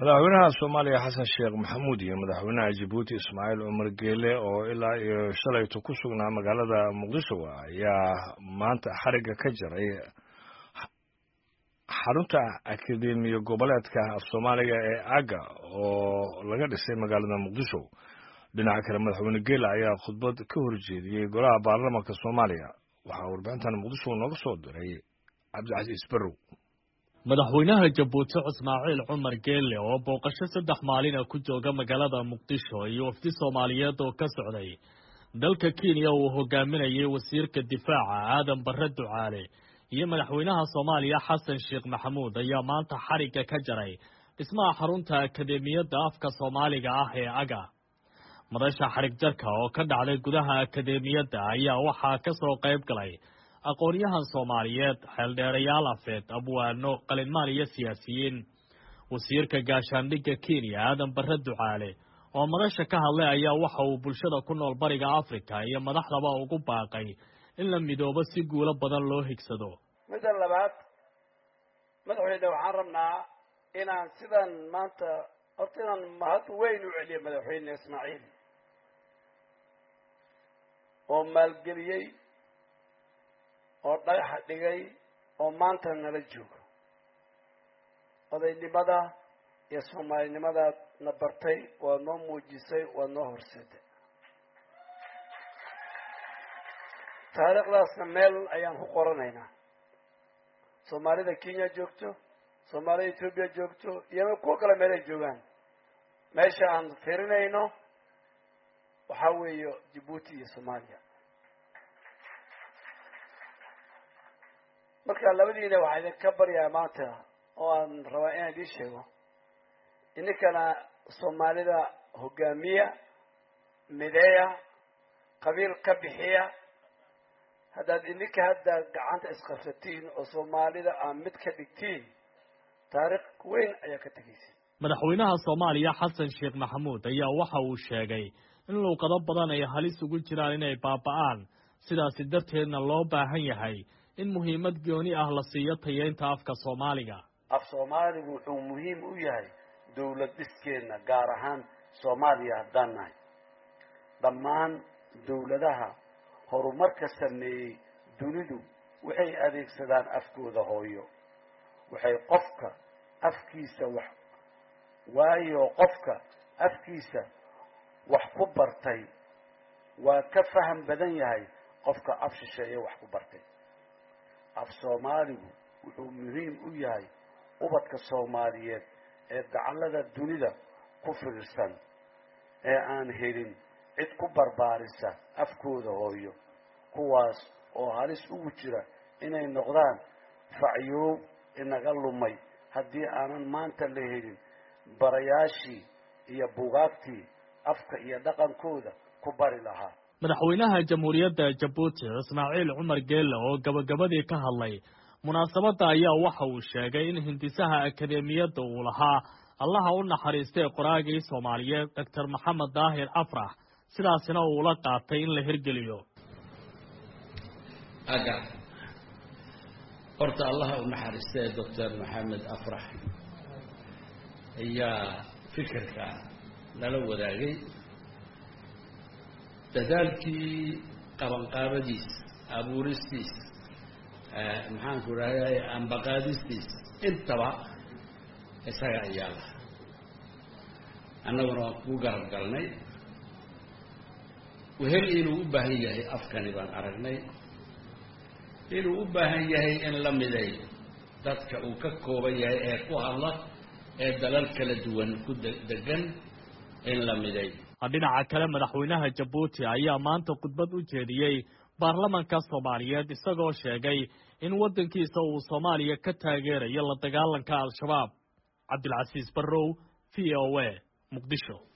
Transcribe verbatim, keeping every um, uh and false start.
madaxweynaha Soomaaliya Xasan Sheekh Maxamuud iyo madaxweynaha Djibouti Ismaaciil Cumar Geele oo ilaa iyo shalayto ku sugnaa magaalada Muqdisho ayaa maanta xariga ka jaray xarunta akademiya goboleedka af Soomaaliga ee Aga oo laga dhisay magaalada Muqdisho. dhinaca kale madaxweyne Geele ayaa khudbad ka horjeediyay golaha baarlamaanka Soomaaliya. waxaa warbaahintan Muqdisho nooga soo diray Cabdicasiis Barrow. madaxweynaha Djibouti Ismaaciil Cumar Geele oo booqasho saddex maalin ah ku jooga magaalada Muqdisho iyo wafdi Soomaaliyeed oo ka socday dalka Kenya uu hogaaminayay wasiirka difaaca Aadan Barre Ducaale iyo madaxweynaha Soomaaliya Xasan Sheekh Maxamuud ayaa maanta xariga ka jaray dhismaha xarunta akademiyadda afka Soomaaliga ah ee Aga. madasha xarig jarka oo ka dhacday gudaha akademiyadda ayaa waxaa ka soo qayb galay aqoonyahan Soomaaliyeed, xeeldheerayaal afeed, abwaano, qalinmaan iyo siyaasiyiin. wasiirka gaashaandhigga Kenya Aadan Barre Ducaale oo madasha ka hadlay ayaa waxa uu bulshada ku nool bariga Afrika iyo madaxdaba ugu baaqay in la midoobo si guulo badan loo higsado. midda labaad madaxweyne waxaan rabnaa inaan sidan maanta horta inaan mahad weyn u celiyo madaxweyne Ismaaciil oo maalgeliyey oo dhagaxa dhigay oo maanta nala joogo. odaynimada iyo Soomaalinimada na bartay waa noo muujisay waa noo horseeday. taariikhdaasna meel ayaan ku qoranaynaa. Soomaalida Kenya joogto, Soomaalida Ethiopia joogto, iyo kuwa kale meel ay joogaan. meesha aan fiirinayno waxaa weeye Djibouti iyo Soomaaliya. marka labadiina waxaa idinka baryaa maanta oo aan rabaa inaan idiin sheego ininkana Soomaalida hogaamiya, mideeya, qabiil ka bixiya. haddaad ininka hadda gacanta isqabsatiin oo Soomaalida aan mid ka dhigtiin taariikh weyn ayaa ka tegaysa. madaxweynaha Soomaaliya Xasan Sheekh Maxamuud ayaa waxa uu sheegay in luuqado badan ay halis ugu jiraan inay baaba'aan, sidaas darteedna loo baahan yahay in muhiimad gooni ah la siiyo tayeynta afka Soomaaliga. af Soomaaligu wuxuu muhiim u yahay dawlad dhiskeena, gaar ahaan Soomaaliya haddaan nahay. dhammaan dawladaha horumarka sameeyey dunidu waxay adeegsadaan afkooda hooyo. waxay qofka afkiisa wax waayo qofka afkiisa wax ku bartay waa ka faham badan yahay qofka af shisheeye wax ku bartay. af Soomaaligu wuxuu muhiim u yahay ubadka Soomaaliyeed ee dacallada dunida ku fiirsan ee aan helin cid ku barbaarisa afkooda hooyo, kuwaas oo halis ugu jira inay noqdaan facyoow inaga lumay haddii aanan maanta la helin barayaashii iyo buugaagtii afka iyo dhaqankooda ku bari lahaa. madaxweynaha Jamhuuriyadda Djibouti Ismaaciil Cumar Geele oo gabagabadii ka hadlay munaasabadda ayaa waxa uu sheegay in hindisaha akademiyadda uu lahaa allaha u naxariistay qoraagii Soomaaliyeed Doctor Maxamed Daahir Afrax, sidaasina uu la qaatay in la hirgeliyo. aga horta allaha u naxariistay Doctor Maxamed Afrax ayaa fikirka lala wadaagay. dadaalkii qabanqaabadiis, abuuristiis, maxaan ku rahday ambaqaadistiis intaba isaga ayaa lahaa. annaguna waan ku garab galnay. wehel inuu u baahan yahay afkani baan aragnay, inuu u baahan yahay in la miday dadka uu ka kooban yahay ee ku hadla ee dalal kala duwan ku degan in la miday. dhinaca kale madaxweynaha Djibouti ayaa maanta khudbad u jeediyey baarlamaanka Soomaaliyeed isagoo sheegay in wadankiisa uu Soomaaliya ka taageerayo la dagaalanka Al-Shabaab. Cabdilcasiis Barrow, V O A, Muqdisho.